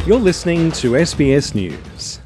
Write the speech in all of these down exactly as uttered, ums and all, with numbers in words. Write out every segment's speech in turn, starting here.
You're listening to S B S News.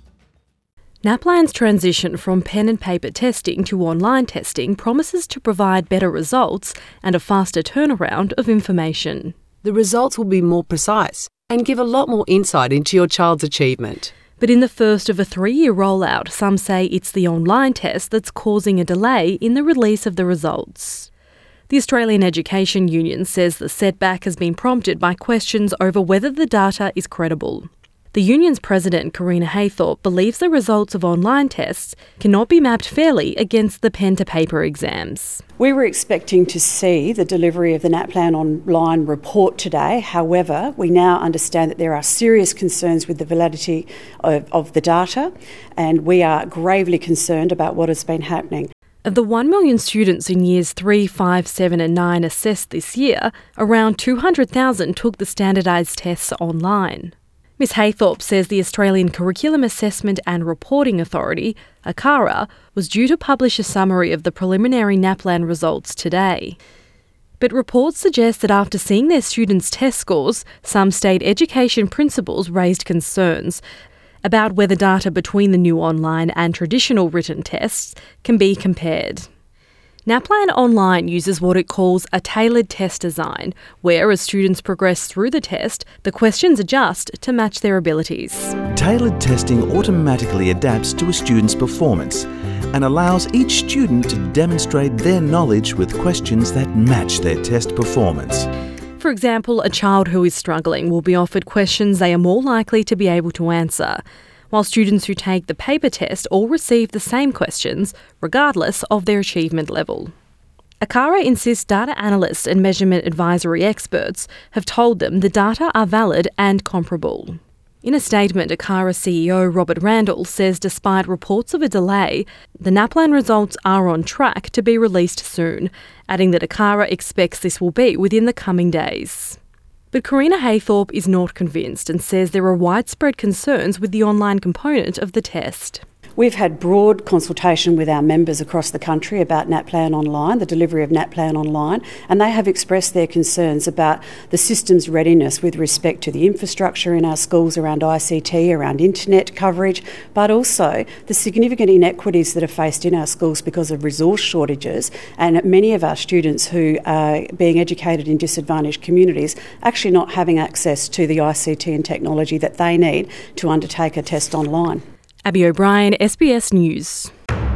NAPLAN's transition from pen and paper testing to online testing promises to provide better results and a faster turnaround of information. The results will be more precise and give a lot more insight into your child's achievement. But in the first of a three-year rollout, some say it's the online test that's causing a delay in the release of the results. The Australian Education Union says the setback has been prompted by questions over whether the data is credible. The union's president, Karina Haythorpe, believes the results of online tests cannot be mapped fairly against the pen-to-paper exams. We were expecting to see the delivery of the NAPLAN online report today. However, we now understand that there are serious concerns with the validity of, of the data, and we are gravely concerned about what has been happening. Of the one million students in years three, five, seven and nine assessed this year, around two hundred thousand took the standardised tests online. Miz Haythorpe says the Australian Curriculum Assessment and Reporting Authority, ACARA, was due to publish a summary of the preliminary NAPLAN results today. But reports suggest that after seeing their students' test scores, some state education principals raised concerns about whether data between the new online and traditional written tests can be compared. NAPLAN Online uses what it calls a tailored test design, where as students progress through the test, the questions adjust to match their abilities. Tailored testing automatically adapts to a student's performance and allows each student to demonstrate their knowledge with questions that match their test performance. For example, a child who is struggling will be offered questions they are more likely to be able to answer, while students who take the paper test all receive the same questions, regardless of their achievement level. ACARA insists data analysts and measurement advisory experts have told them the data are valid and comparable. In a statement, ACARA C E O Robert Randall says despite reports of a delay, the NAPLAN results are on track to be released soon, adding that ACARA expects this will be within the coming days. But Karina Haythorpe is not convinced and says there are widespread concerns with the online component of the test. We've had broad consultation with our members across the country about NAPLAN Online, the delivery of NAPLAN Online, and they have expressed their concerns about the system's readiness with respect to the infrastructure in our schools around I C T, around internet coverage, but also the significant inequities that are faced in our schools because of resource shortages, and many of our students who are being educated in disadvantaged communities actually not having access to the I C T and technology that they need to undertake a test online. Abby O'Brien, S B S News.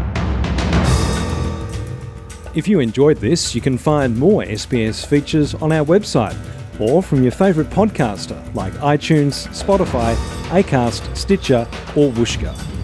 If you enjoyed this, you can find more S B S features on our website or from your favourite podcaster like iTunes, Spotify, Acast, Stitcher or Whooshkaa.